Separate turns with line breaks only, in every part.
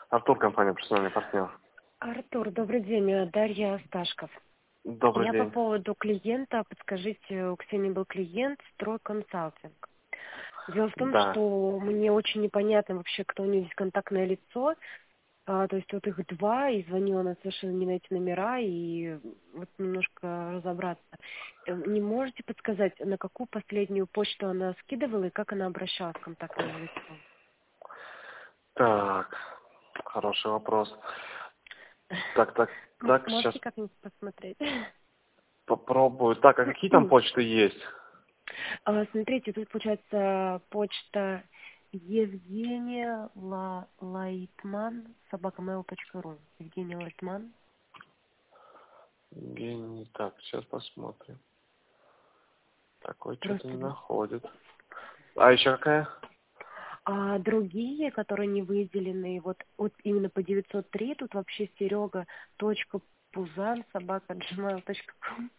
Артур, компания «Профессиональный партнер».
Артур, добрый день. Дарья Сташков.
Добрый
Я по
день.
поводу клиента, подскажите, у Ксении был клиент «Стройконсалтинг». Дело в том,
Да.
что мне очень непонятно вообще, кто у нее здесь контактное лицо. То есть вот их два, и звонила она совершенно не на эти номера, и вот немножко разобраться. Не можете подсказать, на какую последнюю почту она скидывала и как она обращалась к контактному лицу?
Так, хороший вопрос. Так, сейчас
Можете как-нибудь посмотреть?
попробую. Так, а какие там почты есть?
Смотрите, тут получается почта Евгения Лайтман, @mail.ru. Евгения Лайтман.
Евгений, так, сейчас посмотрим. Такой что-то
Просто.
не находит. А еще какая?
А другие, которые не выделены, вот именно по 903, тут вообще Серега.Пузан @gmail.com.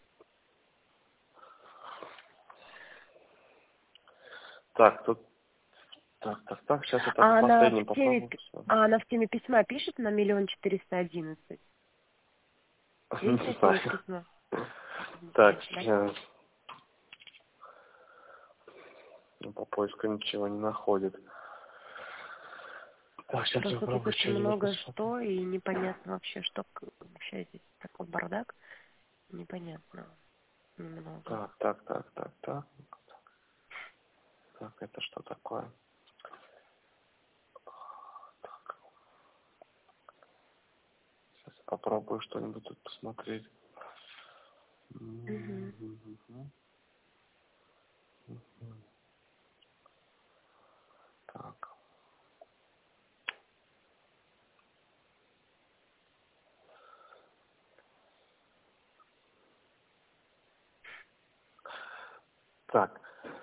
Так, тут... Так, сейчас я так
А она
последним
в теме,
попробую.
она в теме письма пишет на 1 411 000. Есть
Не
такие
знаю.
письма?
Так,
Нет, да?
по поиску ничего не находит. Так, сейчас я
Просто тут
попробую
очень
что-нибудь
много
посмотреть.
что, и непонятно вообще, что вообще здесь такой бардак. Непонятно. Немного.
Так. Так, это что такое? Сейчас я попробую что-нибудь тут посмотреть.
Мгм.
Так. Так.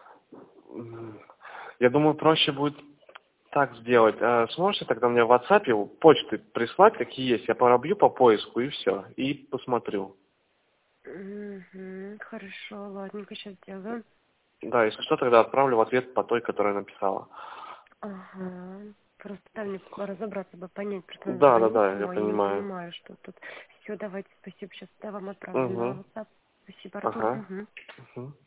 Я думаю, проще будет так сделать. Сможете тогда мне в WhatsApp почты прислать, какие есть? Я пробью по поиску и все. И посмотрю.
Мгм. Хорошо, ладненько, сейчас сделаю.
Да, если что, тогда отправлю в ответ по той, которая написала.
Ага. Просто дай мне разобраться бы, понять, просто надо звонить
Да, я
самой, я не
понимаю.
понимаю, что тут. Все, давайте, спасибо, сейчас я вам отправлю на
Угу.
WhatsApp. Спасибо, Артур.
Ага.
Угу.
Угу.